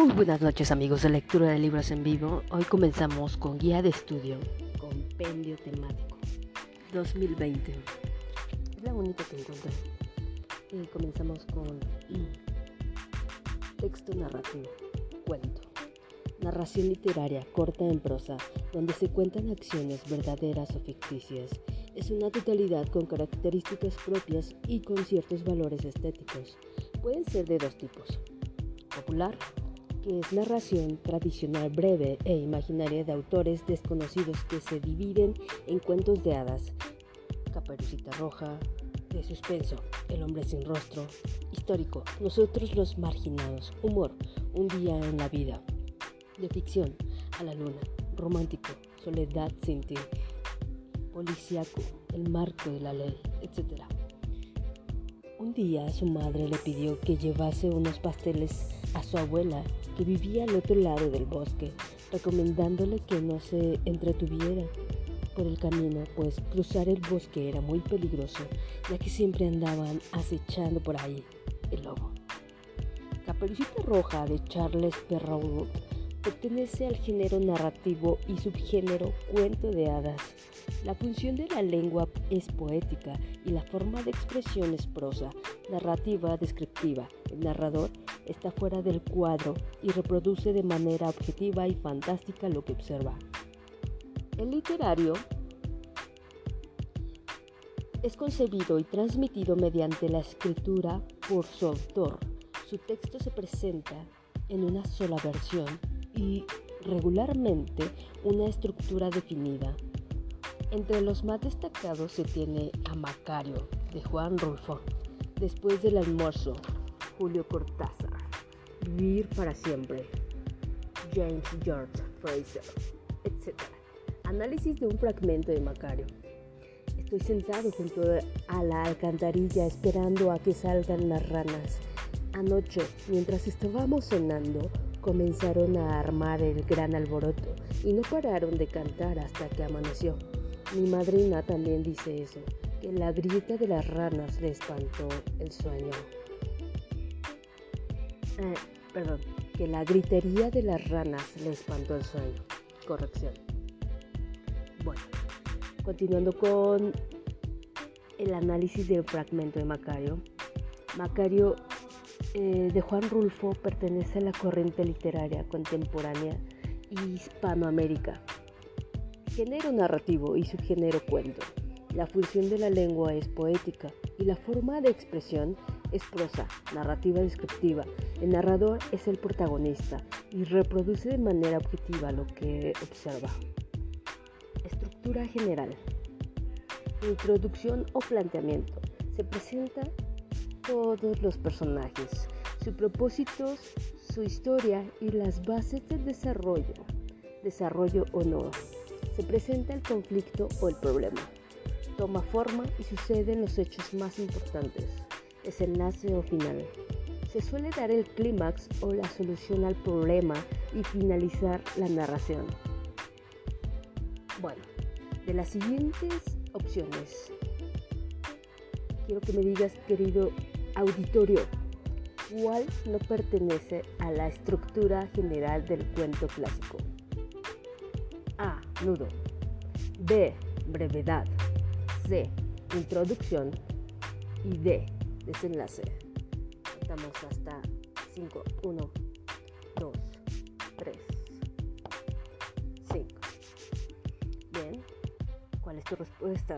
Muy buenas noches, amigos de lectura de libros en vivo. Hoy comenzamos con guía de estudio, compendio temático 2020. Es la única que encontré. Y comenzamos con texto narrativo, cuento. Narración literaria corta en prosa, donde se cuentan acciones verdaderas o ficticias. Es una totalidad con características propias y con ciertos valores estéticos. Pueden ser de dos tipos: popular, que es narración tradicional breve e imaginaria de autores desconocidos que se dividen en cuentos de hadas, Caperucita Roja; de suspenso, El hombre sin rostro; histórico, Nosotros los marginados; humor, Un día en la vida; de ficción, A la luna; romántico, Soledad sin ti; policíaco, El marco de la ley, etc. Un día su madre le pidió que llevase unos pasteles a su abuela, que vivía al otro lado del bosque, recomendándole que no se entretuviera por el camino, pues cruzar el bosque era muy peligroso, ya que siempre andaban acechando por ahí el lobo. Caperucita Roja, de Charles Perrault, pertenece al género narrativo y subgénero cuento de hadas. La función de la lengua es poética y la forma de expresión es prosa, narrativa, descriptiva. El narrador está fuera del cuadro y reproduce de manera objetiva y fantástica lo que observa. El literario es concebido y transmitido mediante la escritura por su autor. Su texto se presenta en una sola versión y regularmente una estructura definida. Entre los más destacados se tiene a Macario, de Juan Rulfo; Después del almuerzo, Julio Cortázar; Vivir para siempre, James George Frazer, etc. Análisis de un fragmento de Macario. Estoy sentado junto a la alcantarilla esperando a que salgan las ranas. Anoche, mientras estábamos cenando, comenzaron a armar el gran alboroto y no pararon de cantar hasta que amaneció. Mi madrina también dice eso, que la grita de las ranas le espantó el sueño. Que la gritería de las ranas le espantó el sueño. Corrección. Bueno, continuando con el análisis del fragmento de Macario. Macario de Juan Rulfo pertenece a la corriente literaria contemporánea Hispanoamérica. Género narrativo y subgénero cuento. La función de la lengua es poética y la forma de expresión es prosa, narrativa descriptiva. El narrador es el protagonista y reproduce de manera objetiva lo que observa. Estructura general. Introducción o planteamiento. Se presenta todos los personajes, sus propósitos, su historia y las bases del desarrollo o no. Se presenta el conflicto o el problema. Toma forma y suceden los hechos más importantes, desenlace o final. Se suele dar el clímax o la solución al problema y finalizar la narración. Bueno, de las siguientes opciones, quiero que me digas, querido auditorio, ¿cuál no pertenece a la estructura general del cuento clásico? A. Nudo. B. Brevedad. C. Introducción. Y D. Desenlace. Contamos hasta 5. 1, 2, 3, 5. Bien. ¿Cuál es tu respuesta?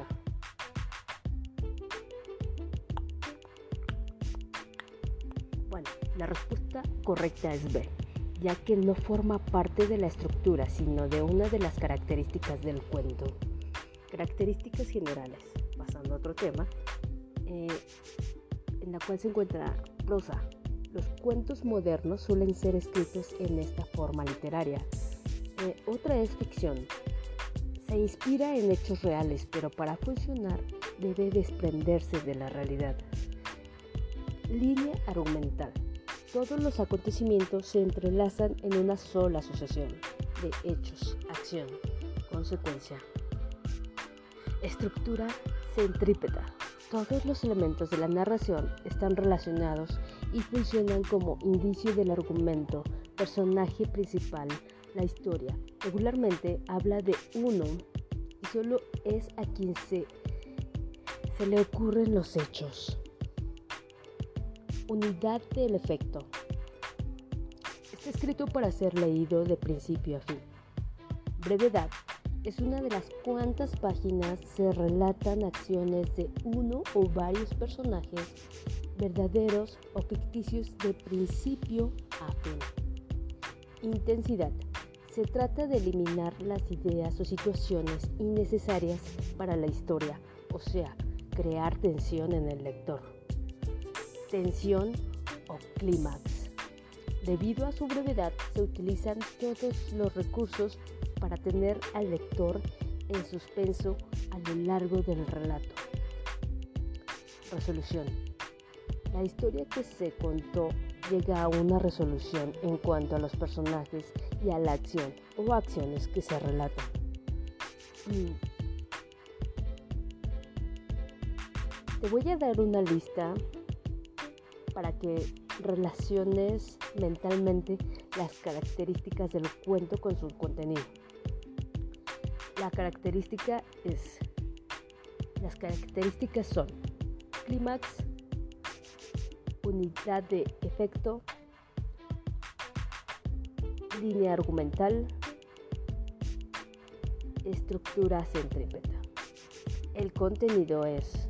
Bueno, la respuesta correcta es B, ya que no forma parte de la estructura, sino de una de las características del cuento. Características generales, pasando a otro tema, en la cual se encuentra prosa. Los cuentos modernos suelen ser escritos en esta forma literaria. Otra es ficción. Se inspira en hechos reales, pero para funcionar debe desprenderse de la realidad. Línea argumental. Todos los acontecimientos se entrelazan en una sola sucesión de hechos, acción, consecuencia. Estructura centrípeta. Todos los elementos de la narración están relacionados y funcionan como indicio del argumento, personaje principal. La historia regularmente habla de uno y solo es a quien se le ocurren los hechos. Unidad del efecto. Está escrito para ser leído de principio a fin. Brevedad. Es una de las cuantas páginas se relatan acciones de uno o varios personajes, verdaderos o ficticios de principio a fin. Intensidad. Se trata de eliminar las ideas o situaciones innecesarias para la historia, o sea, crear tensión en el lector. Tensión o clímax. Debido a su brevedad, se utilizan todos los recursos para tener al lector en suspenso a lo largo del relato. Resolución. La historia que se contó llega a una resolución en cuanto a los personajes y a la acción o acciones que se relatan. Te voy a dar una lista para que relaciones mentalmente las características del cuento con su contenido. Las características son clímax, unidad de efecto, línea argumental, estructura centrípeta. El contenido es: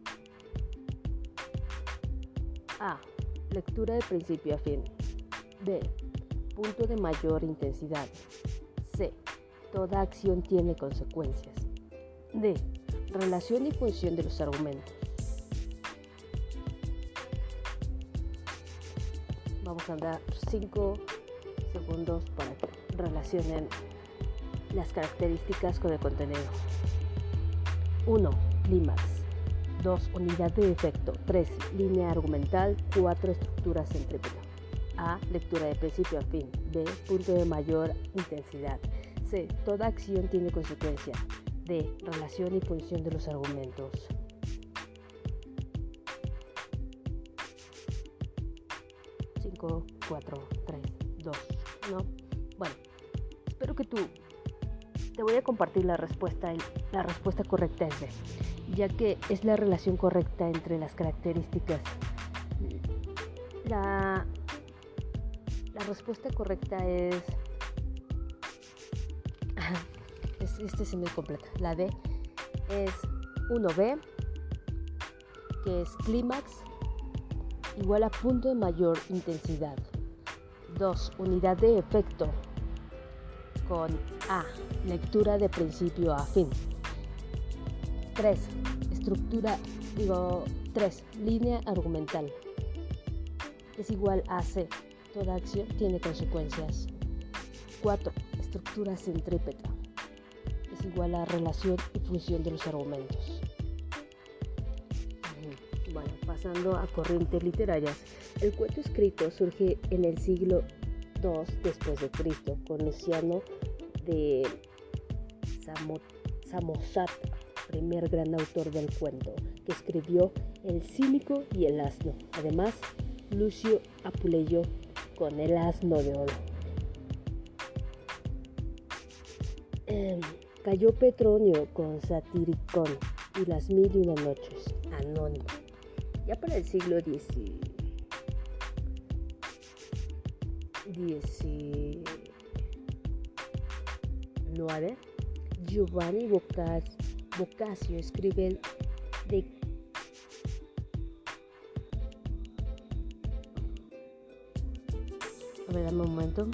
A. Lectura de principio a fin. B. Punto de mayor intensidad. C. Toda acción tiene consecuencias. D. Relación y función de los argumentos. Vamos a dar 5 segundos para que relacionen las características con el contenido. 1. Clímax. 2. Unidad de efecto. 3. Línea argumental. 4. Estructura centrípeta. A. Lectura de principio a fin. B. Punto de mayor intensidad. C. Toda acción tiene consecuencia. D. Relación y función de los argumentos. Cinco, 4, 3, 2, 1. Bueno, espero que te voy a compartir la respuesta correcta es B, ya que es la relación correcta entre las características. La respuesta correcta es es muy completa. La D es 1B, que es clímax igual a punto de mayor intensidad. 2. Unidad de efecto con A, lectura de principio a fin. 3. 3. Línea argumental es igual a C. Toda acción tiene consecuencias. 4. Estructura centrípeta es igual a relación y función de los argumentos. Bueno, pasando a corrientes literarias, el cuento escrito surge en el siglo II después de Cristo con Luciano de Samosata, primer gran autor del cuento, que escribió El cínico y el asno. Además, Lucio Apuleyo con El asno de oro. Cayó Petronio con Satiricón y Las mil y una noches, anónimo. Ya para el siglo XIX, Giovanni Boccaccio escribe dame un momento.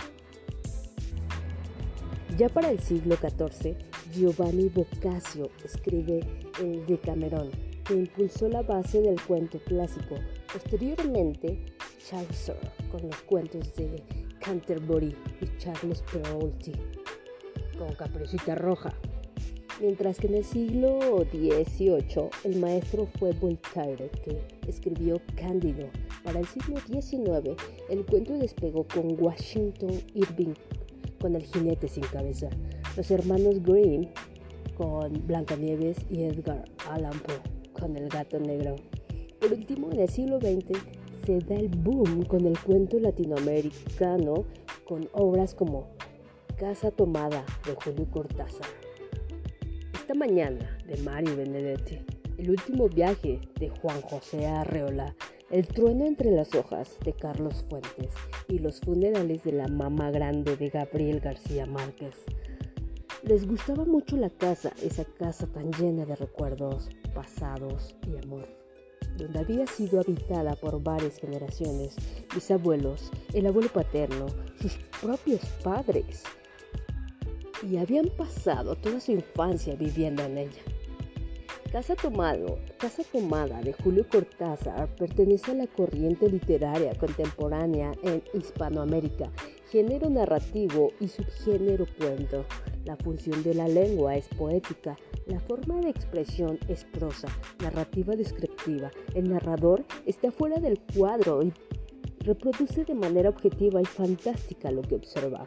Ya para el siglo XIV, Giovanni Boccaccio escribe el Decamerón, que impulsó la base del cuento clásico. Posteriormente, Chaucer con los cuentos de Canterbury y Charles Perrault con Caperucita Roja. Mientras que en el siglo XVIII el maestro fue Voltaire, que escribió Cándido. Para el siglo XIX el cuento despegó con Washington Irving con El jinete sin cabeza, los hermanos Grimm con Blancanieves y Edgar Allan Poe con el gato negro. Por último, en el siglo XX se da el boom con el cuento latinoamericano con obras como Casa Tomada de Julio Cortázar, Esta Mañana de Mario Benedetti, El Último Viaje de Juan José Arreola, El Trueno entre las Hojas de Carlos Fuentes y Los Funerales de la Mama Grande de Gabriel García Márquez. Les gustaba mucho la casa, esa casa tan llena de recuerdos, pasados y amor, donde había sido habitada por varias generaciones, bisabuelos, el abuelo paterno, sus propios padres, y habían pasado toda su infancia viviendo en ella. Casa Tomada de Julio Cortázar pertenece a la corriente literaria contemporánea en Hispanoamérica, género narrativo y subgénero cuento. La función de la lengua es poética, la forma de expresión es prosa, narrativa descriptiva. El narrador está fuera del cuadro y reproduce de manera objetiva y fantástica lo que observa.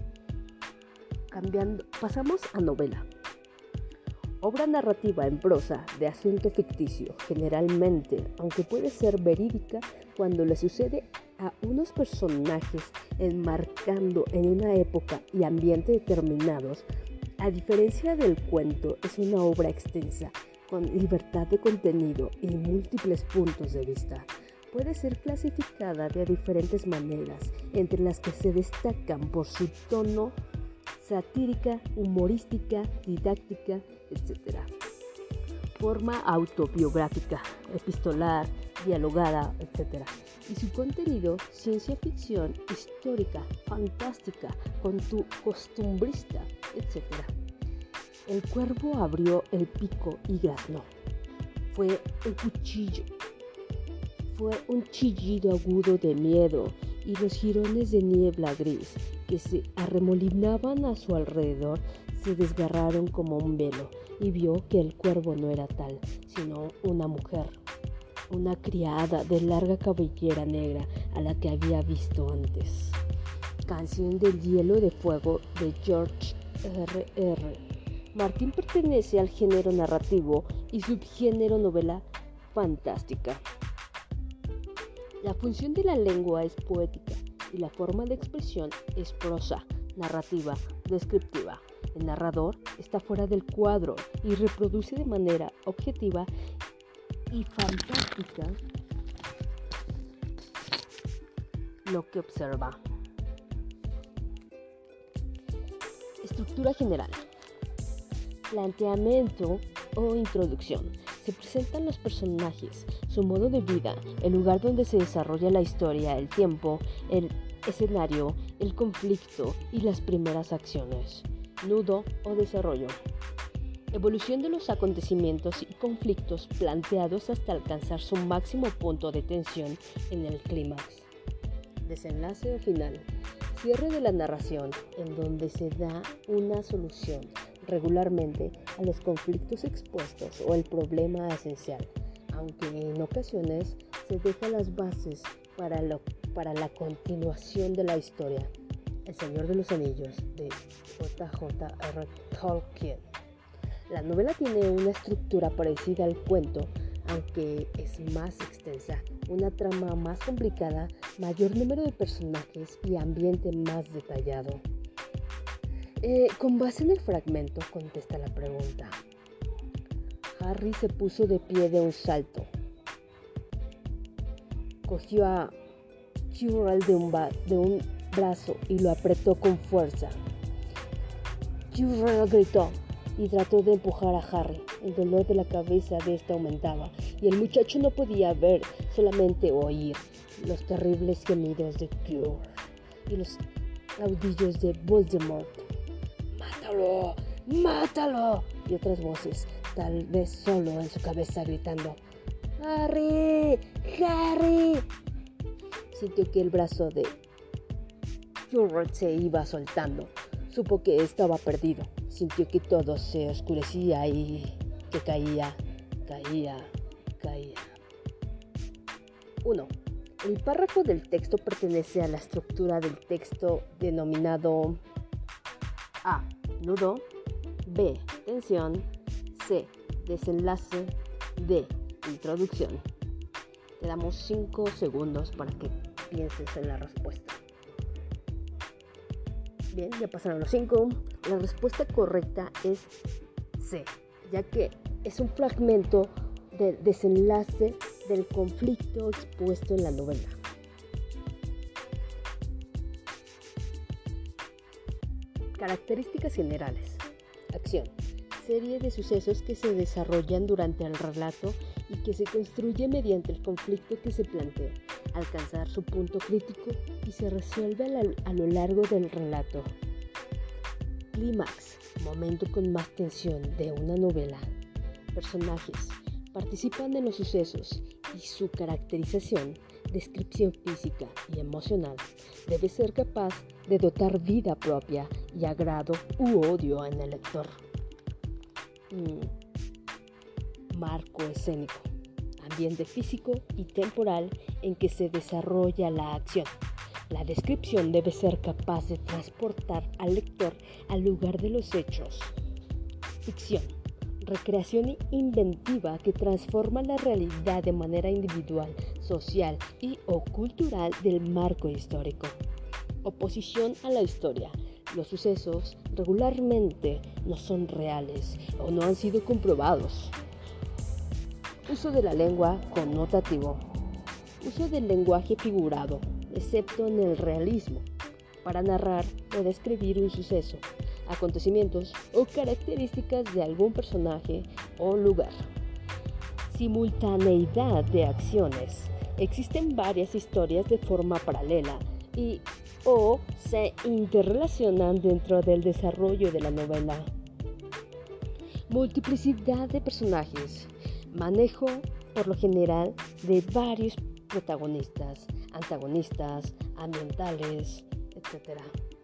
Pasamos a novela. Obra narrativa en prosa de asunto ficticio, generalmente, aunque puede ser verídica cuando le sucede a unos personajes enmarcando en una época y ambiente determinados. A diferencia del cuento, es una obra extensa, con libertad de contenido y múltiples puntos de vista. Puede ser clasificada de diferentes maneras, entre las que se destacan por su tono satírica, humorística, didáctica, etc. Forma autobiográfica, epistolar, dialogada, etc. Y su contenido, ciencia ficción, histórica, fantástica, costumbrista, etc. El cuervo abrió el pico y graznó. Fue un chillido agudo de miedo, y los jirones de niebla gris que se arremolinaban a su alrededor se desgarraron como un velo, y vio que el cuervo no era tal, sino una mujer, una criada de larga cabellera negra a la que había visto antes. Canción del Hielo de Fuego de George R.R. Martin pertenece al género narrativo y subgénero novela fantástica. La función de la lengua es poética y la forma de expresión es prosa, narrativa, descriptiva. El narrador está fuera del cuadro y reproduce de manera objetiva y fantástica lo que observa. Estructura general. Planteamiento o introducción. Se presentan los personajes, su modo de vida, el lugar donde se desarrolla la historia, el tiempo, el escenario, el conflicto y las primeras acciones. Nudo o desarrollo. Evolución de los acontecimientos y conflictos planteados hasta alcanzar su máximo punto de tensión en el clímax. Desenlace o final. Cierre de la narración, en donde se da una solución regularmente a los conflictos expuestos o el problema esencial, aunque en ocasiones se dejan las bases para la continuación de la historia. El Señor de los Anillos, de J.J.R. Tolkien. La novela tiene una estructura parecida al cuento, aunque es más extensa, una trama más complicada, mayor número de personajes y ambiente más detallado. Con base en el fragmento, contesta la pregunta. Harry se puso de pie de un salto. Cogió a Quirrell de un brazo y lo apretó con fuerza. Quirrell gritó y trató de empujar a Harry. El dolor de la cabeza de este aumentaba y el muchacho no podía ver, solamente oír los terribles gemidos de Quirrell y los aullidos de Voldemort. ¡Mátalo! ¡Mátalo! Y otras voces, tal vez solo en su cabeza, gritando: ¡Harry! ¡Harry! Sintió que el brazo de Quirrell se iba soltando. Supo que estaba perdido. Sintió que todo se oscurecía y que caía. 1. El párrafo del texto pertenece a la estructura del texto denominado A. Nudo. B. Tensión. C. Desenlace. D. Introducción. Te damos 5 segundos para que pienses en la respuesta. Bien, ya pasaron los 5. La respuesta correcta es C, ya que es un fragmento del desenlace del conflicto expuesto en la novela. Características generales. Acción. Serie de sucesos que se desarrollan durante el relato y que se construye mediante el conflicto que se plantea, alcanzar su punto crítico y se resuelve a lo largo del relato. Clímax. Momento con más tensión de una novela. Personajes. Participan en los sucesos y su caracterización, descripción física y emocional debe ser capaz de dotar vida propia y agrado u odio en el lector. Marco escénico, ambiente físico y temporal en que se desarrolla la acción. La descripción debe ser capaz de transportar al lector al lugar de los hechos. Ficción, recreación inventiva que transforma la realidad de manera individual, social y o cultural del marco histórico. Oposición a la historia. Los sucesos regularmente no son reales o no han sido comprobados. Uso de la lengua connotativo. Uso del lenguaje figurado, excepto en el realismo, para narrar o describir un suceso, acontecimientos o características de algún personaje o lugar. Simultaneidad de acciones. Existen varias historias de forma paralela o se interrelacionan dentro del desarrollo de la novela. Multiplicidad de personajes. Manejo, por lo general, de varios protagonistas, antagonistas, ambientales, etc.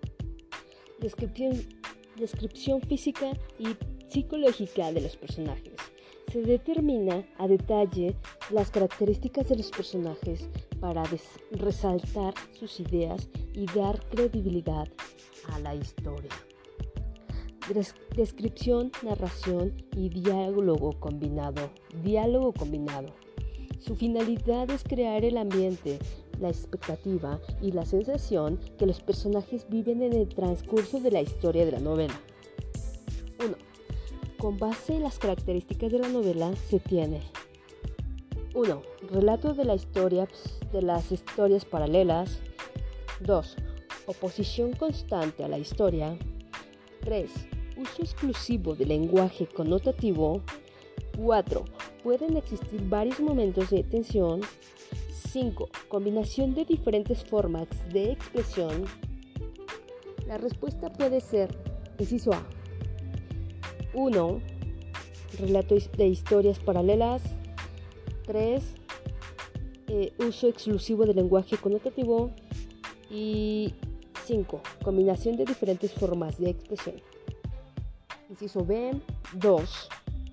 Descripción física y psicológica de los personajes. Se determina a detalle las características de los personajes para resaltar sus ideas y dar credibilidad a la historia. Descripción, narración y diálogo combinado. Su finalidad es crear el ambiente, la expectativa y la sensación que los personajes viven en el transcurso de la historia de la novela. 1. Con base en las características de la novela se tiene 1. Relato de las historias paralelas. 2. Oposición constante a la historia. 3. Uso exclusivo del lenguaje connotativo. 4. Pueden existir varios momentos de tensión. 5. Combinación de diferentes formas de expresión. La respuesta puede ser: inciso A, 1. Relato de historias paralelas. 3. Uso exclusivo del lenguaje connotativo. Y 5. Combinación de diferentes formas de expresión. Inciso B, 2.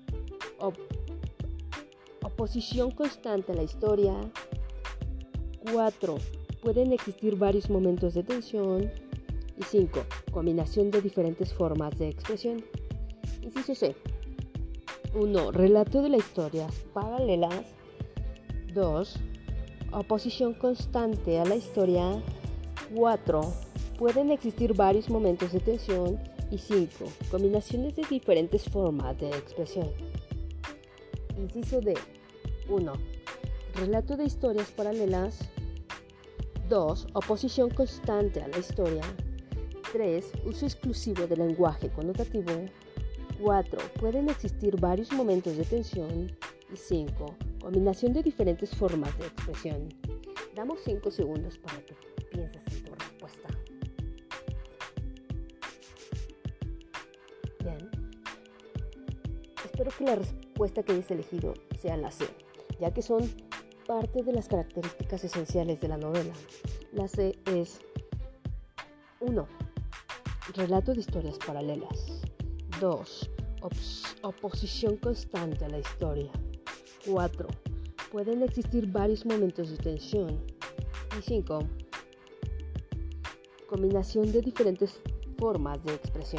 Oposición constante a la historia. 4. Pueden existir varios momentos de tensión. Y 5. Combinación de diferentes formas de expresión. Inciso C. 1. Relato de las historias paralelas. 2. Oposición constante a la historia. 4. Pueden existir varios momentos de tensión. Y 5. Combinaciones de diferentes formas de expresión. Inciso D. 1. Relato de historias paralelas. 2. Oposición constante a la historia. 3. Uso exclusivo del lenguaje connotativo. 4. Pueden existir varios momentos de tensión. Y 5. Combinación de diferentes formas de expresión. Damos 5 segundos para que pienses en tu respuesta. Bien. Espero que la respuesta que hayas elegido sea la C, ya que son parte de las características esenciales de la novela. La C es 1. Relato de historias paralelas. 2. Oposición constante a la historia. 4. Pueden existir varios momentos de tensión. Y 5. Combinación de diferentes formas de expresión.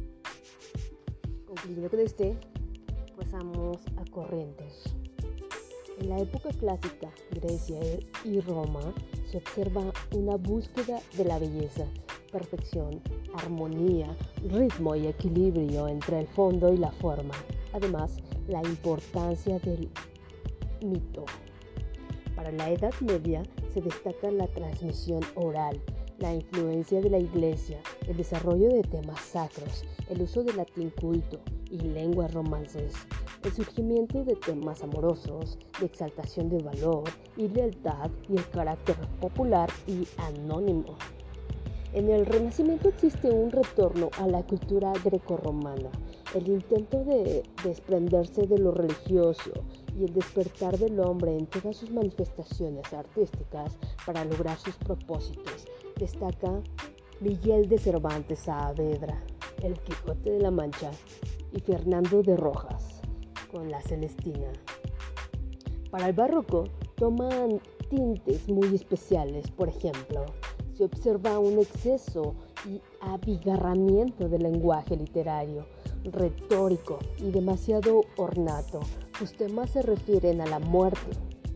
Concluyendo con pasamos a corrientes. En la época clásica, Grecia y Roma, se observa una búsqueda de la belleza, perfección, armonía, ritmo y equilibrio entre el fondo y la forma. Además, la importancia del mito. Para la Edad Media se destaca la transmisión oral, la influencia de la Iglesia, el desarrollo de temas sacros, el uso del latín culto y lenguas romances, el surgimiento de temas amorosos, de exaltación de valor y lealtad y el carácter popular y anónimo. En el Renacimiento existe un retorno a la cultura grecorromana, el intento de desprenderse de lo religioso y el despertar del hombre en todas sus manifestaciones artísticas para lograr sus propósitos. Destaca Miguel de Cervantes Saavedra, El Quijote de la Mancha, y Fernando de Rojas, con La Celestina. Para el barroco toman tintes muy especiales, por ejemplo, se observa un exceso y abigarramiento del lenguaje literario, retórico y demasiado ornato. Sus temas se refieren a la muerte,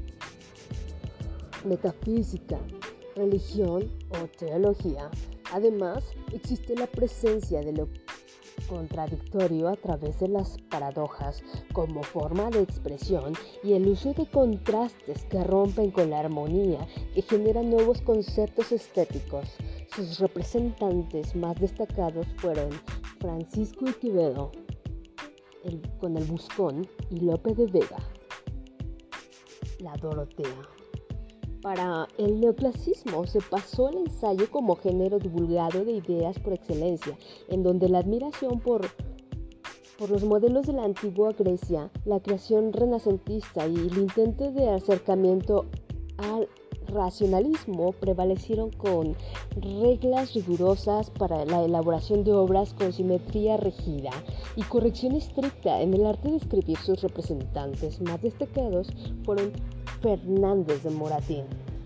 metafísica, religión o teología. Además, existe la presencia de lo contradictorio a través de las paradojas como forma de expresión y el uso de contrastes que rompen con la armonía, que generan nuevos conceptos estéticos. Sus representantes más destacados fueron Francisco de Quevedo, con el Buscón, y Lope de Vega, la Dorotea. Para el neoclasismo se pasó el ensayo como género divulgado de ideas por excelencia, en donde la admiración por los modelos de la antigua Grecia, la creación renacentista y el intento de acercamiento al racionalismo prevalecieron con reglas rigurosas para la elaboración de obras con simetría rígida y corrección estricta en el arte de escribir. Sus representantes más destacados fueron Fernández de Moratín,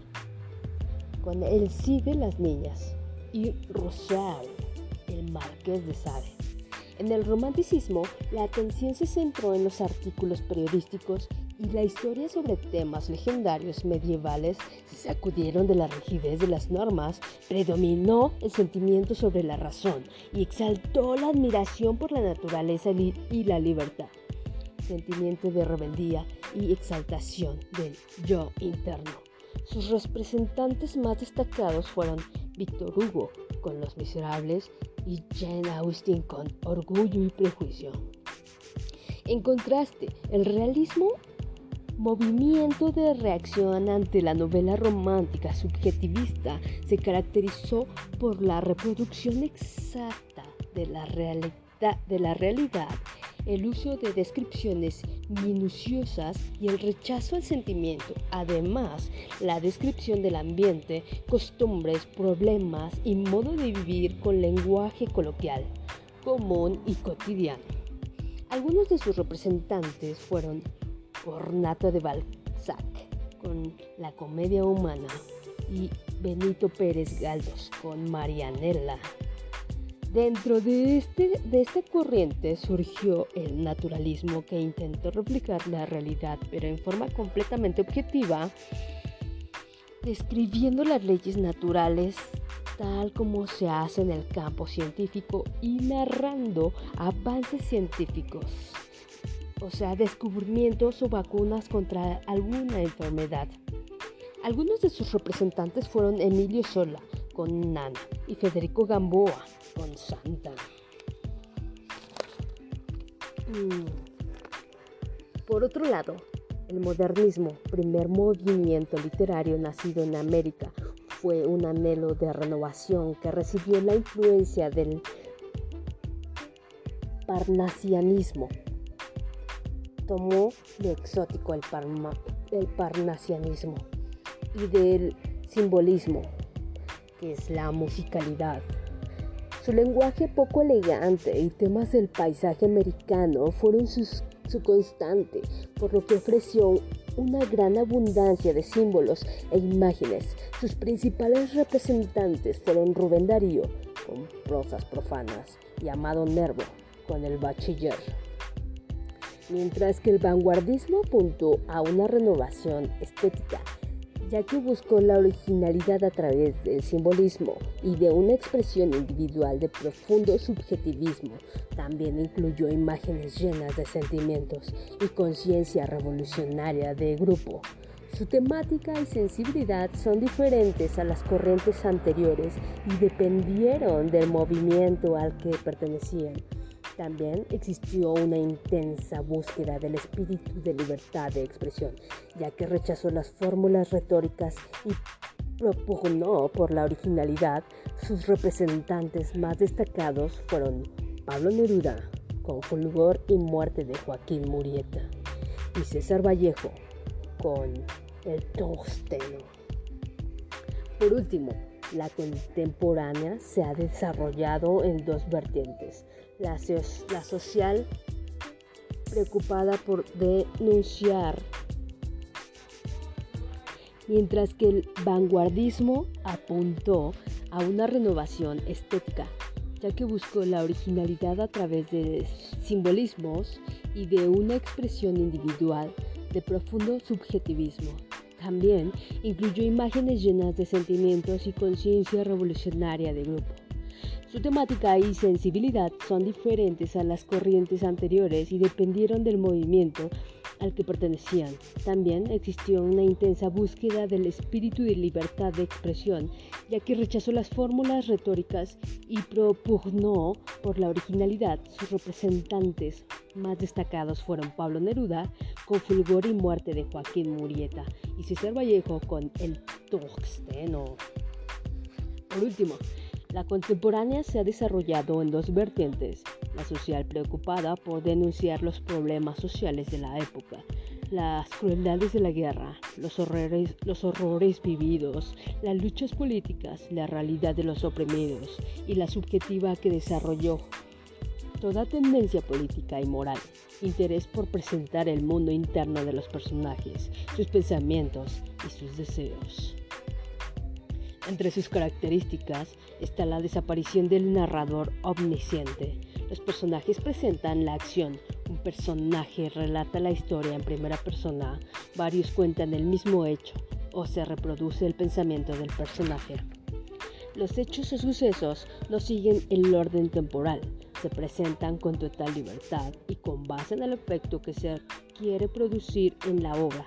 con El Cid de las Niñas, y Rousseau, el Marqués de Sade. En el romanticismo, la atención se centró en los artículos periodísticos y la historia sobre temas legendarios medievales se sacudieron de la rigidez de las normas, predominó el sentimiento sobre la razón y exaltó la admiración por la naturaleza y la libertad, sentimiento de rebeldía y exaltación del yo interno. Sus representantes más destacados fueron Víctor Hugo con Los Miserables y Jane Austen con Orgullo y Prejuicio. En contraste, el realismo, movimiento de reacción ante la novela romántica subjetivista, se caracterizó por la reproducción exacta de la realidad, el uso de descripciones minuciosas y el rechazo al sentimiento. Además, la descripción del ambiente, costumbres, problemas y modo de vivir con lenguaje coloquial, común y cotidiano. Algunos de sus representantes fueron Cornato de Balzac con La Comedia Humana y Benito Pérez Galdós con Marianela. Dentro de esta corriente surgió el naturalismo, que intentó replicar la realidad, pero en forma completamente objetiva, describiendo las leyes naturales tal como se hace en el campo científico y narrando avances científicos, o sea, descubrimientos o vacunas contra alguna enfermedad. Algunos de sus representantes fueron Emilio Zola con Nana y Federico Gamboa con Santa. Por otro lado, el modernismo, primer movimiento literario nacido en América, fue un anhelo de renovación que recibió la influencia del parnasianismo. Tomó lo exótico el parnasianismo y del simbolismo, que es la musicalidad. Su lenguaje poco elegante y temas del paisaje americano fueron su constante, por lo que ofreció una gran abundancia de símbolos e imágenes. Sus principales representantes fueron Rubén Darío, con prosas profanas, y Amado Nervo, con El Bachiller. mientras que el vanguardismo apuntó a una renovación estética, ya que buscó la originalidad a través del simbolismo y de una expresión individual de profundo subjetivismo. También incluyó imágenes llenas de sentimientos y conciencia revolucionaria de grupo. Su temática y sensibilidad son diferentes a las corrientes anteriores y dependieron del movimiento al que pertenecían. También existió una intensa búsqueda del espíritu de libertad de expresión, ya que rechazó las fórmulas retóricas y propugnó por la originalidad. Sus representantes más destacados fueron Pablo Neruda, con Fulgor y muerte de Joaquín Murieta, y César Vallejo, con El tungsteno. Por último, la contemporánea se ha desarrollado en dos vertientes: la social, preocupada por denunciar, mientras que el vanguardismo apuntó a una renovación estética, ya que buscó la originalidad a través de simbolismos y de una expresión individual de profundo subjetivismo. También incluyó imágenes llenas de sentimientos y conciencia revolucionaria de grupo. Su temática y sensibilidad son diferentes a las corrientes anteriores y dependieron del movimiento al que pertenecían. También existió una intensa búsqueda del espíritu de libertad de expresión, ya que rechazó las fórmulas retóricas y propugnó por la originalidad. Sus representantes más destacados fueron Pablo Neruda, con Fulgor y muerte de Joaquín Murieta, y César Vallejo, con El tungsteno. Por último, la contemporánea se ha desarrollado en dos vertientes: la social, preocupada por denunciar los problemas sociales de la época, las crueldades de la guerra, los horrores vividos, las luchas políticas, la realidad de los oprimidos, y la subjetiva, que desarrolló toda tendencia política y moral, interés por presentar el mundo interno de los personajes, sus pensamientos y sus deseos. Entre sus características está la desaparición del narrador omnisciente. Los personajes presentan la acción. Un personaje relata la historia en primera persona, varios cuentan el mismo hecho o se reproduce el pensamiento del personaje. Los hechos o sucesos no siguen el orden temporal, se presentan con total libertad y con base en el efecto que se quiere producir en la obra.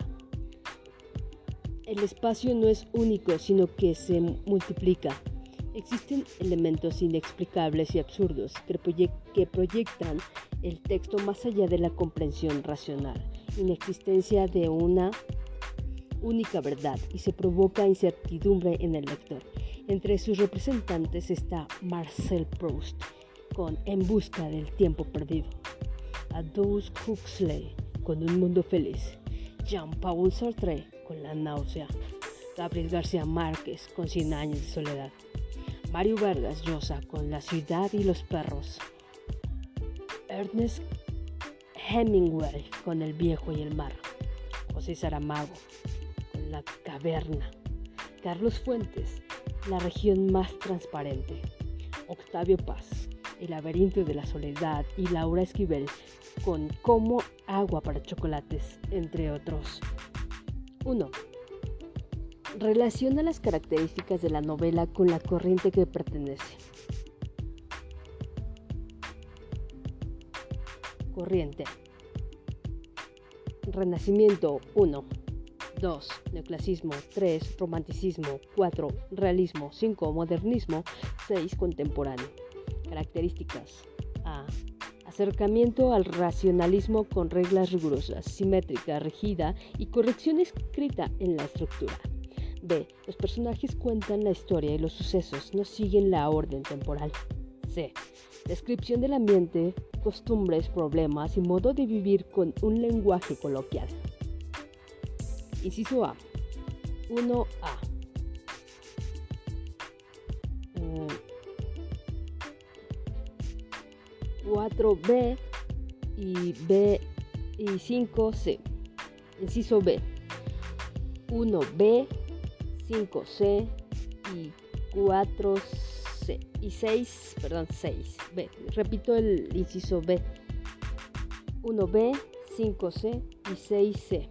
El espacio no es único, sino que se multiplica. Existen elementos inexplicables y absurdos que proyectan el texto más allá de la comprensión racional, inexistencia de una única verdad, y se provoca incertidumbre en el lector. Entre sus representantes está Marcel Proust, con En busca del tiempo perdido, Aldous Huxley, con Un mundo feliz, Jean-Paul Sartre, con La náusea, Gabriel García Márquez, con 100 años de soledad, Mario Vargas Llosa, con La ciudad y los perros, Ernest Hemingway, con El viejo y el mar, José Saramago, con La caverna, Carlos Fuentes, La región más transparente, Octavio Paz, El laberinto de la soledad, y Laura Esquivel, con Como agua para chocolates, entre otros. 1. Relaciona las características de la novela con la corriente que pertenece. Corriente: Renacimiento 1, 2, Neoclasicismo, 3, Romanticismo, 4, Realismo, 5, Modernismo, 6, Contemporáneo. Características: A. Acercamiento al racionalismo con reglas rigurosas, simétrica, rígida y corrección escrita en la estructura. B. Los personajes cuentan la historia y los sucesos no siguen la orden temporal. C. Descripción del ambiente, costumbres, problemas y modo de vivir con un lenguaje coloquial. Inciso A. 1A. 4B y 5C. Inciso B. 1B, 5C y 4C y 6B. Repito el inciso B. 1B, 5C y 6C.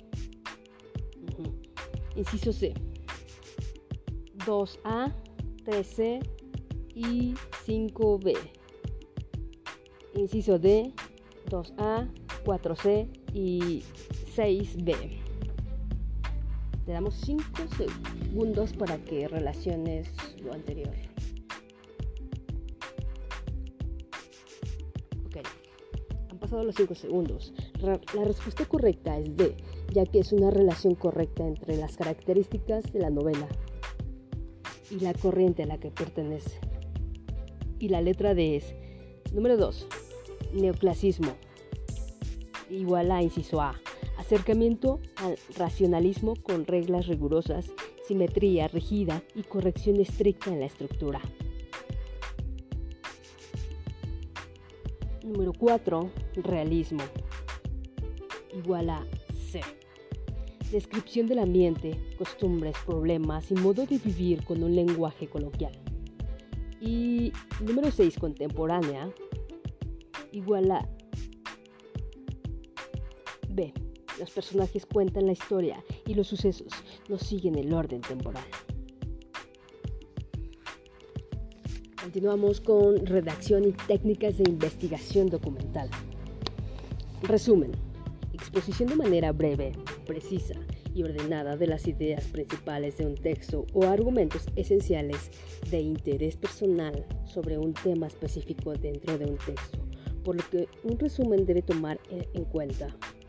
Inciso C, 2A, 3C y 5B. Inciso D, 2A, 4C y 6B. Te damos 5 segundos para que relaciones lo anterior. Ok, han pasado los 5 segundos. La respuesta correcta es D, ya que es una relación correcta entre las características de la novela y la corriente a la que pertenece. Y la letra D es número 2, neoclasismo, igual a inciso A, acercamiento al racionalismo con reglas rigurosas, simetría rígida y corrección estricta en la estructura. Número 4, realismo, igual a C. Descripción del ambiente, costumbres, problemas y modo de vivir con un lenguaje coloquial. Y número 6, contemporánea, igual a B. Los personajes cuentan la historia y los sucesos no siguen el orden temporal. Continuamos con redacción y técnicas de investigación documental. Resumen. Exposición de manera breve, precisa y ordenada de las ideas principales de un texto o argumentos esenciales de interés personal sobre un tema específico dentro de un texto, por lo que un resumen debe tomar en cuenta: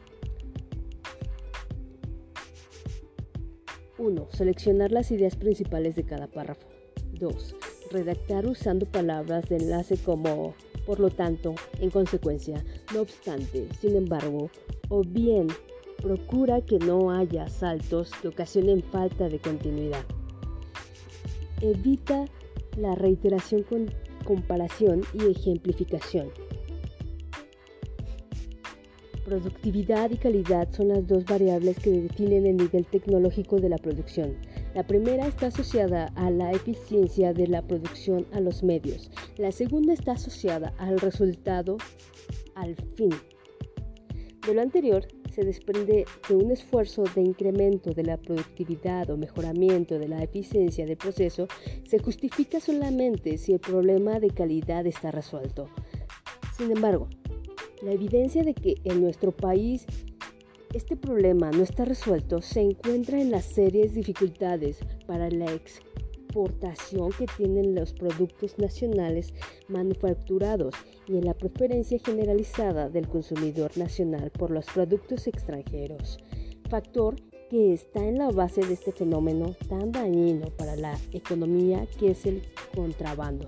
1. Seleccionar las ideas principales de cada párrafo. 2. Redactar usando palabras de enlace como por lo tanto, en consecuencia, no obstante, sin embargo, o bien procura que no haya saltos que ocasionen falta de continuidad. Evita la reiteración con comparación y ejemplificación. Productividad y calidad son las dos variables que definen el nivel tecnológico de la producción. La primera está asociada a la eficiencia de la producción a los medios. La segunda está asociada al resultado, al fin. De lo anterior, se desprende que un esfuerzo de incremento de la productividad o mejoramiento de la eficiencia del proceso se justifica solamente si el problema de calidad está resuelto. Sin embargo, la evidencia de que en nuestro país este problema no está resuelto se encuentra en las serias dificultades para la exportación que tienen los productos nacionales manufacturados y en la preferencia generalizada del consumidor nacional por los productos extranjeros, factor que está en la base de este fenómeno tan dañino para la economía que es el contrabando.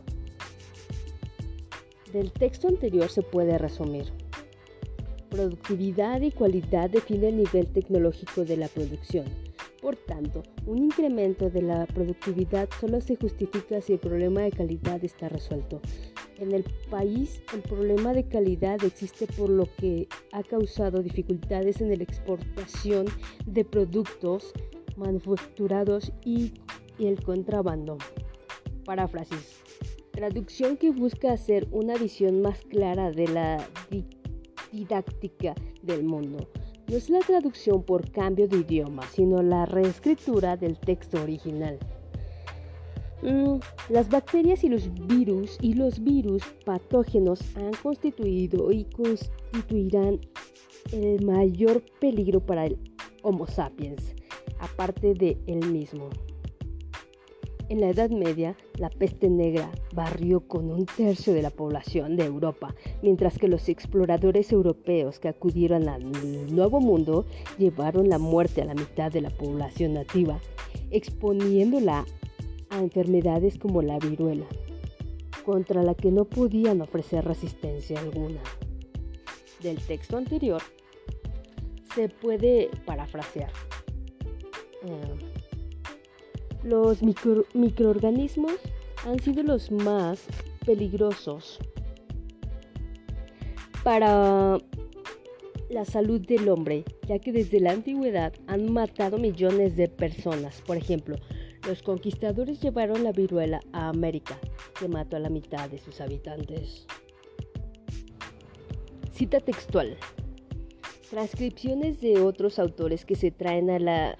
Del texto anterior se puede resumir: productividad y cualidad definen el nivel tecnológico de la producción. Por tanto, un incremento de la productividad solo se justifica si el problema de calidad está resuelto. En el país, el problema de calidad existe, por lo que ha causado dificultades en la exportación de productos manufacturados y el contrabando. Paráfrasis. Traducción que busca hacer una visión más clara de la didáctica del mundo. No es la traducción por cambio de idioma, sino la reescritura del texto original. Las bacterias y los virus patógenos han constituido y constituirán el mayor peligro para el Homo sapiens, aparte de él mismo. En la Edad Media, la peste negra barrió con 1/3 de la población de Europa, mientras que los exploradores europeos que acudieron al Nuevo Mundo llevaron la muerte a la mitad de la población nativa, exponiéndola a enfermedades como la viruela, contra la que no podían ofrecer resistencia alguna. Del texto anterior se puede parafrasear. Los microorganismos han sido los más peligrosos para la salud del hombre, ya que desde la antigüedad han matado millones de personas. Por ejemplo, los conquistadores llevaron la viruela a América, que mató a la mitad de sus habitantes. Cita textual. Transcripciones de otros autores que se traen a la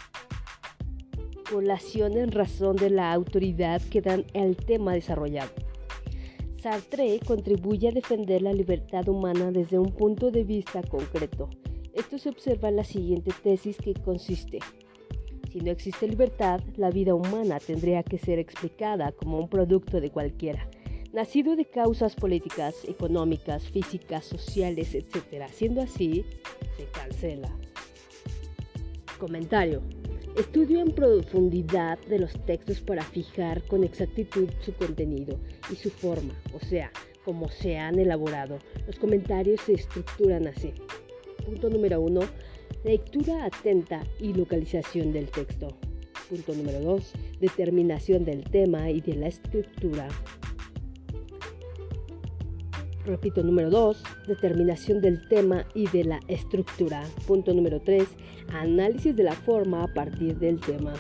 colación en razón de la autoridad que dan al tema desarrollado. Sartre contribuye a defender la libertad humana desde un punto de vista concreto. Esto se observa en la siguiente tesis, que consiste: si no existe libertad, la vida humana tendría que ser explicada como un producto de cualquiera, nacido de causas políticas, económicas, físicas, sociales, etc. Siendo así, se cancela. Comentario. Estudio en profundidad de los textos para fijar con exactitud su contenido y su forma, o sea, cómo se han elaborado. Los comentarios se estructuran así. Punto número 1. Lectura atenta y localización del texto. Punto número 2. Determinación del tema y de la estructura. Repito, número 2, determinación del tema y de la estructura. Punto número 3, análisis de la forma a partir del tema.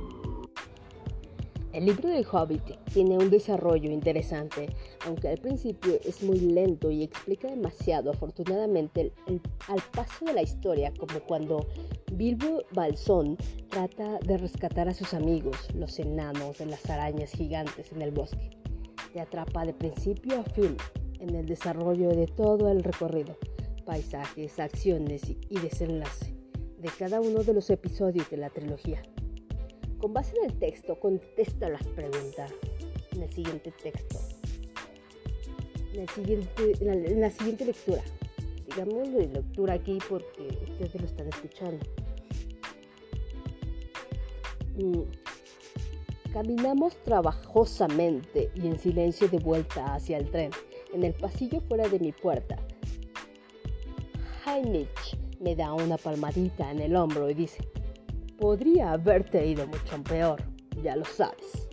El libro del Hobbit tiene un desarrollo interesante, aunque al principio es muy lento y explica demasiado. Afortunadamente, al paso de la historia, como cuando Bilbo Bolsón trata de rescatar a sus amigos, los enanos de las arañas gigantes en el bosque, te atrapa de principio a fin en el desarrollo de todo el recorrido, paisajes, acciones y desenlace de cada uno de los episodios de la trilogía. Con base en el texto, contesta las preguntas en el siguiente texto, en la siguiente lectura. Digamos de lectura aquí porque ustedes lo están escuchando. Caminamos trabajosamente y en silencio de vuelta hacia el tren. En el pasillo fuera de mi puerta, Haymitch me da una palmadita en el hombro y dice: podría haberte ido mucho peor, ya lo sabes.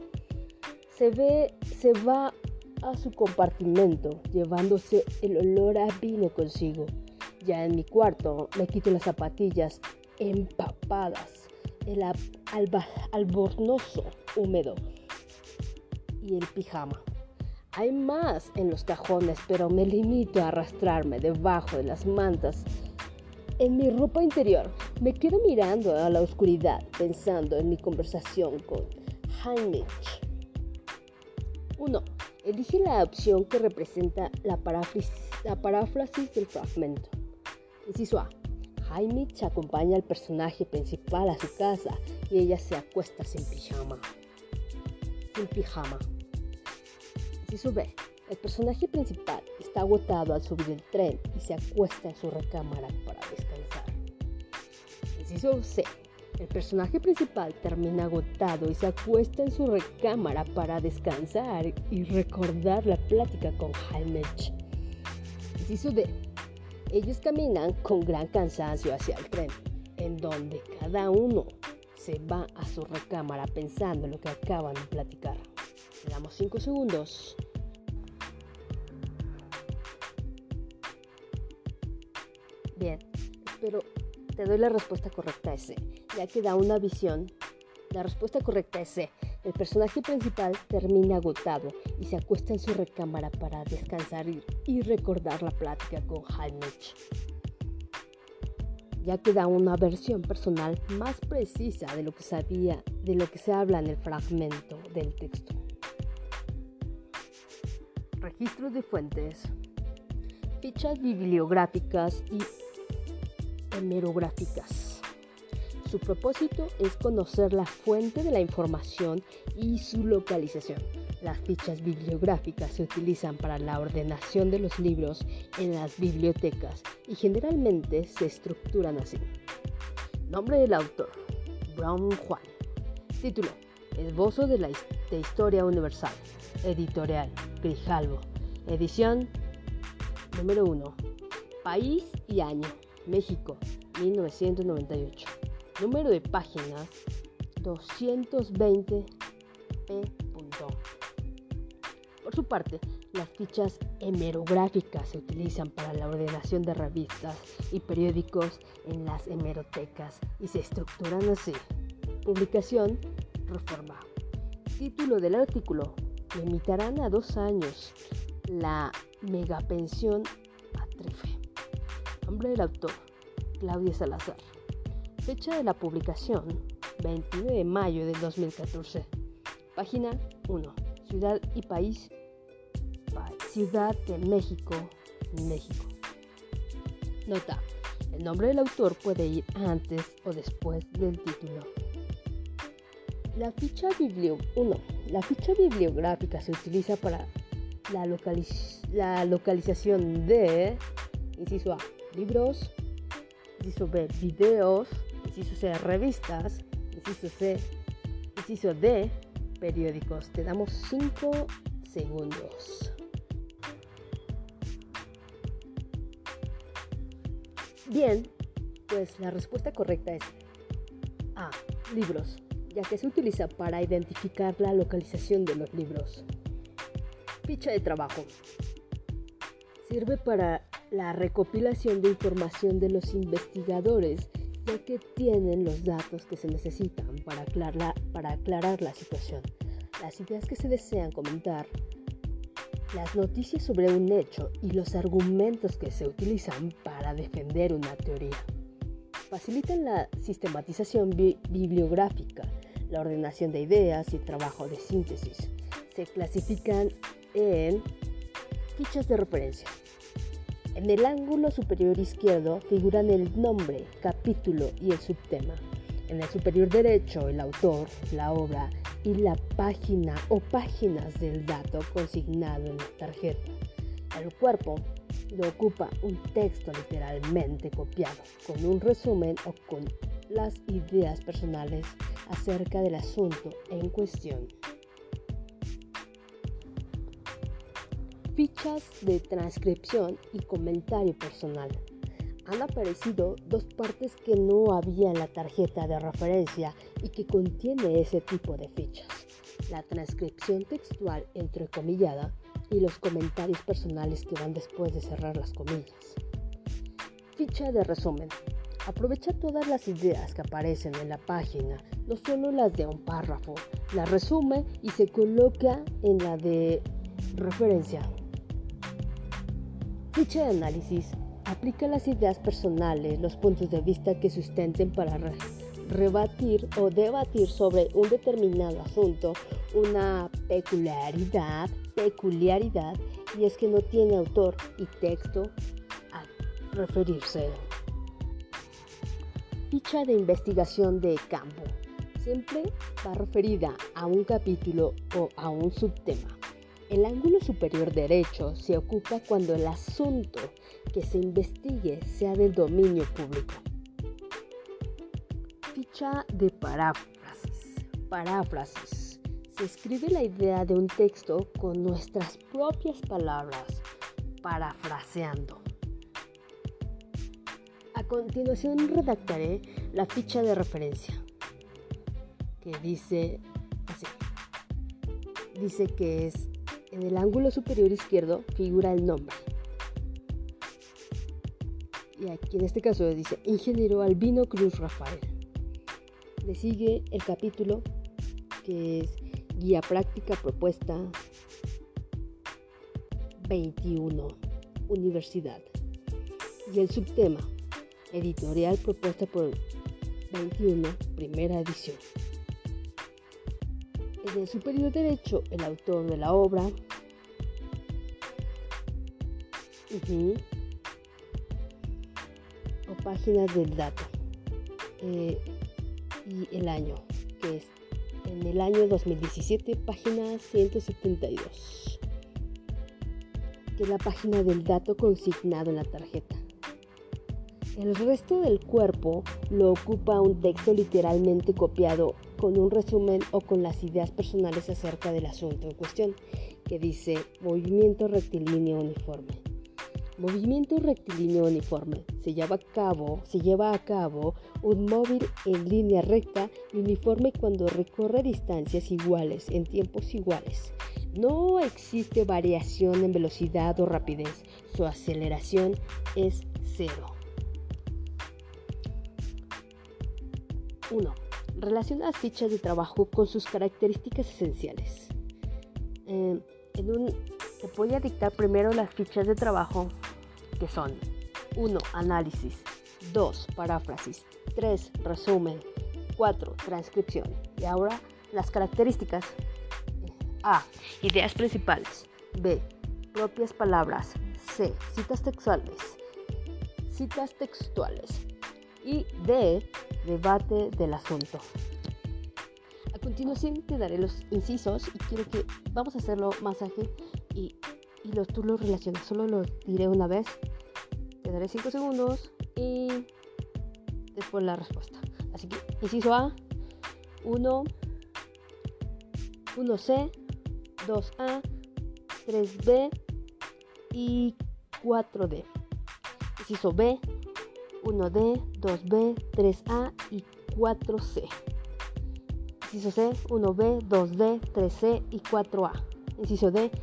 Se va a su compartimento, llevándose el olor a vino consigo. Ya en mi cuarto me quito las zapatillas empapadas, el albornozo húmedo y el pijama. Hay más en los cajones, pero me limito a arrastrarme debajo de las mantas. En mi ropa interior me quedo mirando a la oscuridad, pensando en mi conversación con Haymitch. 1. Elige la opción que representa la paráfrasis del fragmento. Inciso A. Haymitch acompaña al personaje principal a su casa y ella se acuesta sin pijama. Inciso B. El personaje principal está agotado al subir el tren y se acuesta en su recámara para descansar. Inciso C. El personaje principal termina agotado y se acuesta en su recámara para descansar y recordar la plática con Haymitch. Inciso D. Ellos caminan con gran cansancio hacia el tren, en donde cada uno se va a su recámara pensando en lo que acaban de platicar. Le damos 5 segundos. Bien, pero te doy la respuesta correcta, es C, ya que da una visión. La respuesta correcta es C. El personaje principal termina agotado y se acuesta en su recámara para descansar y recordar la plática con Haymitch, ya que da una versión personal más precisa de lo que se habla en el fragmento del texto. Registro de fuentes, fichas bibliográficas y hemerográficas. Su propósito es conocer la fuente de la información y su localización. Las fichas bibliográficas se utilizan para la ordenación de los libros en las bibliotecas y generalmente se estructuran así. Nombre del autor: Brown Juan. Título: Esbozo de Historia Universal. Editorial: Grijalbo. Edición número 1. País y año: México, 1998. Número de páginas: 220p. Por su parte, las fichas hemerográficas se utilizan para la ordenación de revistas y periódicos en las hemerotecas y se estructuran así. Publicación: Reforma. Título del artículo: limitarán a 2 años la megapensión a Trife. Nombre del autor: Claudia Salazar. Fecha de la publicación, 29 de mayo del 2014. Página 1. Ciudad y país. Ciudad de México, México. Nota. El nombre del autor puede ir antes o después del título. La ficha bibliográfica se utiliza para la localización de, inciso A, libros, inciso B, videos, inciso C, revistas, inciso D, periódicos. Te damos 5 segundos. Bien, pues la respuesta correcta es A, libros, ya que se utiliza para identificar la localización de los libros. Ficha de trabajo. Sirve para la recopilación de información de los investigadores, ya que tienen los datos que se necesitan para aclarar la situación, las ideas que se desean comentar, las noticias sobre un hecho y los argumentos que se utilizan para defender una teoría. Facilitan la sistematización bibliográfica, la ordenación de ideas y el trabajo de síntesis. Se clasifican en fichas de referencia. En el ángulo superior izquierdo figuran el nombre, capítulo y el subtema. En el superior derecho, el autor, la obra y la página o páginas del dato consignado en la tarjeta. El cuerpo lo ocupa un texto literalmente copiado, con un resumen o con las ideas personales acerca del asunto en cuestión. Fichas de transcripción y comentario personal. Han aparecido dos partes que no había en la tarjeta de referencia y que contiene ese tipo de fichas: la transcripción textual entrecomillada y los comentarios personales que van después de cerrar las comillas. Ficha de resumen. Aprovecha todas las ideas que aparecen en la página, no solo las de un párrafo, las resume y se coloca en la de referencia. Ficha de análisis. Aplica las ideas personales, los puntos de vista que sustenten para rebatir o debatir sobre un determinado asunto, una peculiaridad, y es que no tiene autor y texto a referirse. Ficha de investigación de campo. Siempre va referida a un capítulo o a un subtema. El ángulo superior derecho se ocupa cuando el asunto que se investigue sea del dominio público. Ficha de paráfrasis. Se escribe la idea de un texto con nuestras propias palabras, parafraseando. A continuación redactaré la ficha de referencia, que dice así. Dice que es: en el ángulo superior izquierdo figura el nombre. Y aquí en este caso dice Ingeniero Albino Cruz Rafael. Le sigue el capítulo, que es Guía Práctica Propuesta 21, Universidad. Y el subtema, Editorial Propuesta por 21, Primera Edición. En el superior derecho, el autor de la obra. O páginas del dato. Y el año, que es en el año 2017, página 172. Que es la página del dato consignado en la tarjeta. El resto del cuerpo lo ocupa un texto literalmente copiado con un resumen o con las ideas personales acerca del asunto en cuestión, que dice movimiento rectilíneo uniforme. Movimiento rectilíneo uniforme. Se lleva a cabo un móvil en línea recta y uniforme cuando recorre distancias iguales en tiempos iguales. No existe variación en velocidad o rapidez. Su aceleración es 0. 1. Relaciona las fichas de trabajo con sus características esenciales. Te voy a dictar primero las fichas de trabajo, que son 1. Análisis, 2. Paráfrasis. 3. Resumen. 4. Transcripción. Y ahora las características. A. Ideas principales. B. Propias palabras. C. Citas textuales. Y D. Debate del asunto. A continuación te daré los incisos y quiero que vamos a hacerlo más ágil y tú los relacionas. Solo lo diré una vez. Te daré 5 segundos y después la respuesta. Así que inciso A, 1C, 2A, 3B y 4D. Inciso B, 1D, 2B, 3A y 4C. Inciso C, 1B, 2D, 3C y 4A. Inciso D,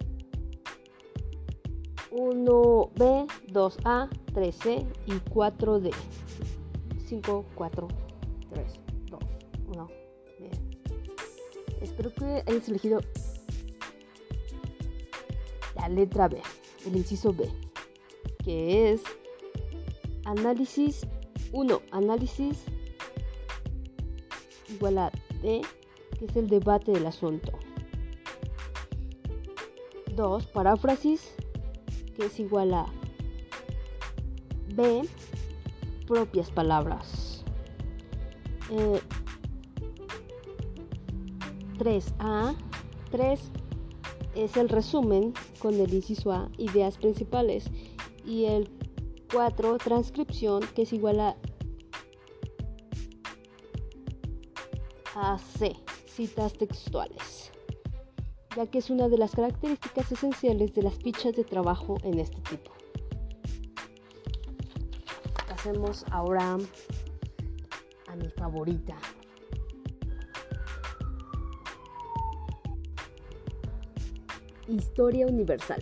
1B, 2A, 3C y 4D. 5, 4, 3, 2, 1. Bien. Espero que hayas elegido la letra B, el inciso B, que es análisis 1. Análisis igual a D, que es el debate del asunto. 2. Paráfrasis, que es igual a B, propias palabras. 3A, 3 es el resumen con el inciso A, ideas principales. Y el 4, transcripción, que es igual a C, citas textuales, ya que es una de las características esenciales de las fichas de trabajo en este tipo. Pasemos ahora a mi favorita. Historia universal.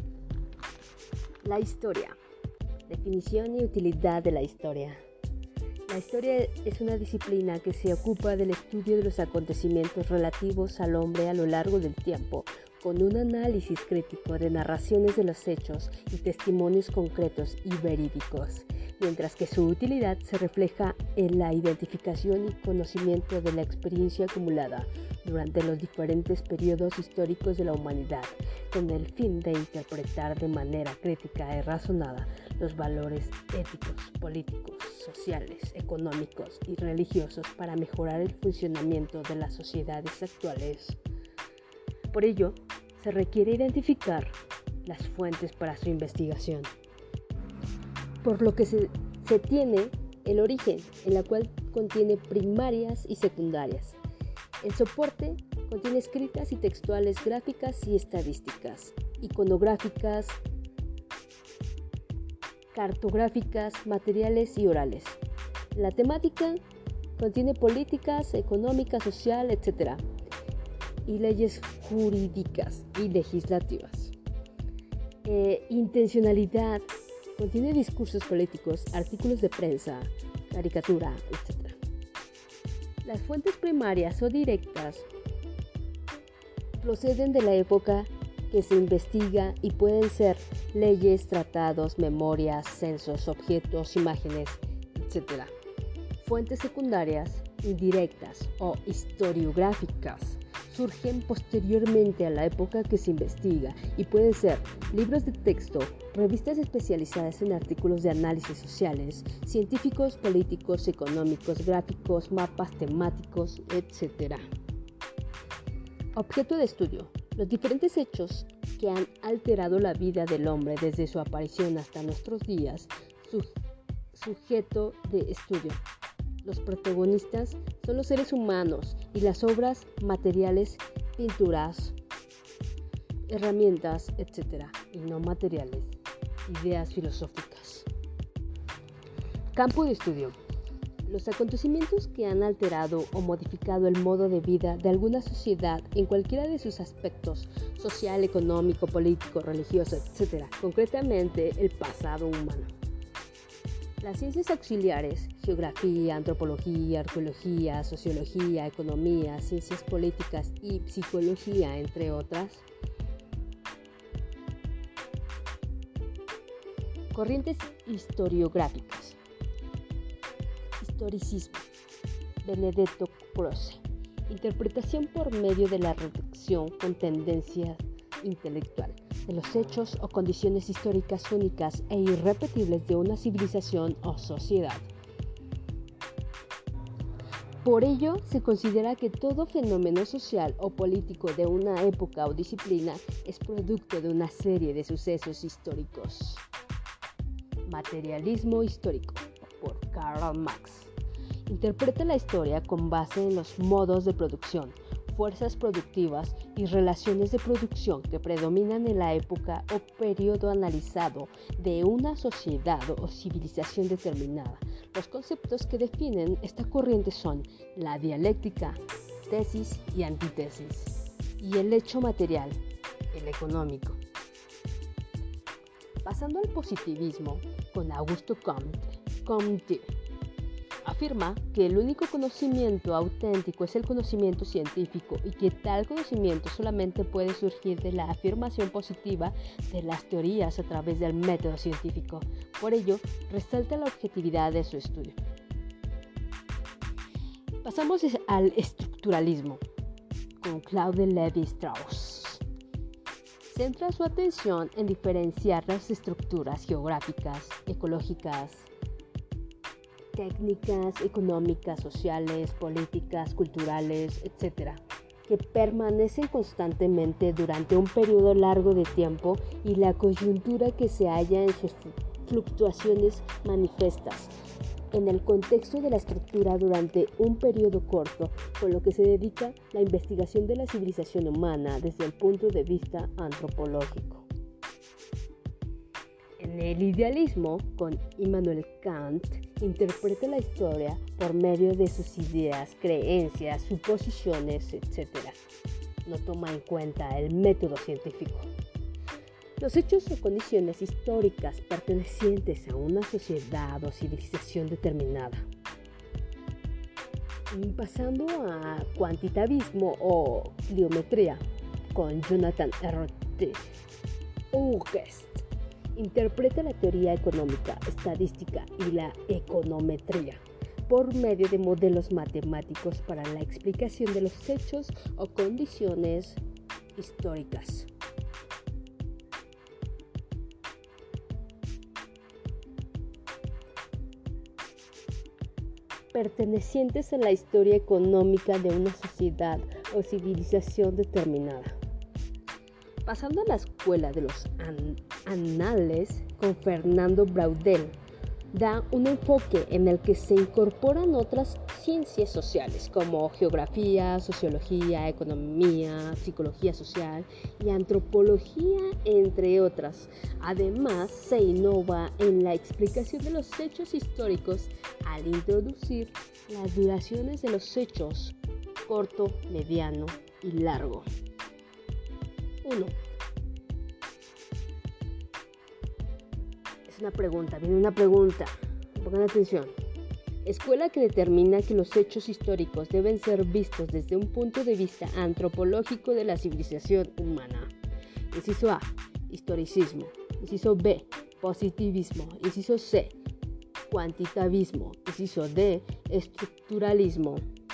La historia. Definición y utilidad de la historia. La historia es una disciplina que se ocupa del estudio de los acontecimientos relativos al hombre a lo largo del tiempo, con un análisis crítico de narraciones de los hechos y testimonios concretos y verídicos, mientras que su utilidad se refleja en la identificación y conocimiento de la experiencia acumulada durante los diferentes periodos históricos de la humanidad, con el fin de interpretar de manera crítica y razonada los valores éticos, políticos, sociales, económicos y religiosos para mejorar el funcionamiento de las sociedades actuales. Por ello, se requiere identificar las fuentes para su investigación, por lo que se tiene el origen, en la cual contiene primarias y secundarias. El soporte contiene escritas y textuales, gráficas y estadísticas, iconográficas, cartográficas, materiales y orales. La temática contiene políticas, económicas, social, etc. y leyes jurídicas y legislativas. Intencionalidad contiene discursos políticos, artículos de prensa, caricatura, etc. Las fuentes primarias o directas proceden de la época que se investiga y pueden ser leyes, tratados, memorias, censos, objetos, imágenes, etc. Fuentes secundarias, indirectas o historiográficas surgen posteriormente a la época que se investiga y pueden ser libros de texto, revistas especializadas en artículos de análisis sociales, científicos, políticos, económicos, gráficos, mapas temáticos, etc. Objeto de estudio. Los diferentes hechos que han alterado la vida del hombre desde su aparición hasta nuestros días. Sujeto de estudio. Los protagonistas son los seres humanos y las obras, materiales, pinturas, herramientas, etc. y no materiales, ideas filosóficas. Campo de estudio. Los acontecimientos que han alterado o modificado el modo de vida de alguna sociedad en cualquiera de sus aspectos, social, económico, político, religioso, etc., concretamente el pasado humano. Las ciencias auxiliares, geografía, antropología, arqueología, sociología, economía, ciencias políticas y psicología, entre otras. Corrientes historiográficas. Historicismo. Benedetto Croce. Interpretación por medio de la reducción con tendencia intelectual de los hechos o condiciones históricas únicas e irrepetibles de una civilización o sociedad. Por ello, se considera que todo fenómeno social o político de una época o disciplina es producto de una serie de sucesos históricos. Materialismo histórico, por Karl Marx. Interpreta la historia con base en los modos de producción, fuerzas productivas y relaciones de producción que predominan en la época o periodo analizado de una sociedad o civilización determinada. Los conceptos que definen esta corriente son la dialéctica, tesis y antítesis, y el hecho material, el económico. Pasando al positivismo, con Augusto Comte afirma que el único conocimiento auténtico es el conocimiento científico y que tal conocimiento solamente puede surgir de la afirmación positiva de las teorías a través del método científico. Por ello, resalta la objetividad de su estudio. Pasamos al estructuralismo, con Claude Lévi-Strauss. Centra su atención en diferenciar las estructuras geográficas, ecológicas, técnicas, económicas, sociales, políticas, culturales, etc., que permanecen constantemente durante un periodo largo de tiempo y la coyuntura que se halla en sus fluctuaciones manifiestas en el contexto de la estructura durante un periodo corto, con lo que se dedica la investigación de la civilización humana desde el punto de vista antropológico. En el idealismo, con Immanuel Kant, interpreta la historia por medio de sus ideas, creencias, suposiciones, etc. No toma en cuenta el método científico. Los hechos o condiciones históricas pertenecientes a una sociedad o civilización determinada. Pasando a cuantitativismo o cliometría, con Jonathan R.T. Hughes. Interpreta la teoría económica, estadística y la econometría por medio de modelos matemáticos para la explicación de los hechos o condiciones históricas. Pertenecientes a la historia económica de una sociedad o civilización determinada. Pasando a la escuela de los anales, con Fernando Braudel, da un enfoque en el que se incorporan otras ciencias sociales como geografía, sociología, economía, psicología social y antropología, entre otras. Además, se innova en la explicación de los hechos históricos al introducir las duraciones de los hechos corto, mediano y largo. 1. Viene una pregunta. Pongan atención. Escuela que determina que los hechos históricos deben ser vistos desde un punto de vista antropológico de la civilización humana. Inciso A, historicismo. Inciso B, positivismo. Inciso C, cuantitativismo. Inciso D, estructuralismo.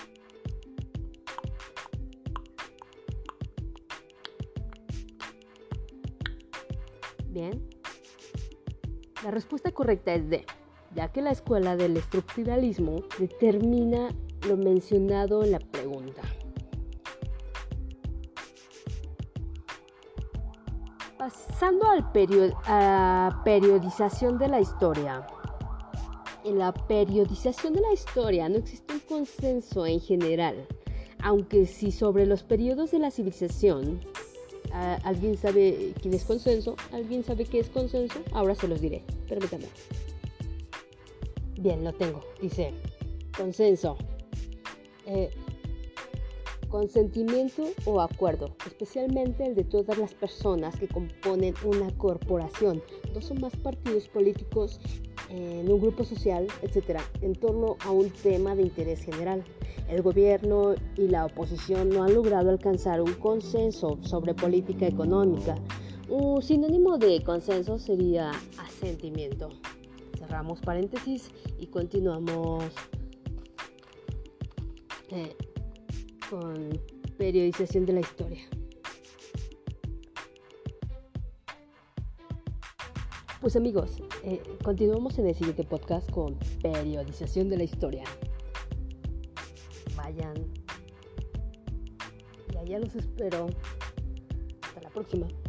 Bien. La respuesta correcta es D, ya que la escuela del estructuralismo determina lo mencionado en la pregunta. Pasando a periodización de la historia. En la periodización de la historia no existe un consenso en general, aunque sí sobre los periodos de la civilización. ¿Alguien sabe quién es consenso? ¿Alguien sabe qué es consenso? Ahora se los diré. Permítanme. Bien, lo tengo. Dice, consenso. Consentimiento o acuerdo, especialmente el de todas las personas que componen una corporación, dos o más partidos políticos en un grupo social, etc., en torno a un tema de interés general. El gobierno y la oposición no han logrado alcanzar un consenso sobre política económica. Un sinónimo de consenso sería asentimiento. Cerramos paréntesis y continuamos con periodización de la historia. Pues amigos, continuamos en el siguiente podcast con periodización de la historia. Vayan, y allá los espero. Hasta la próxima.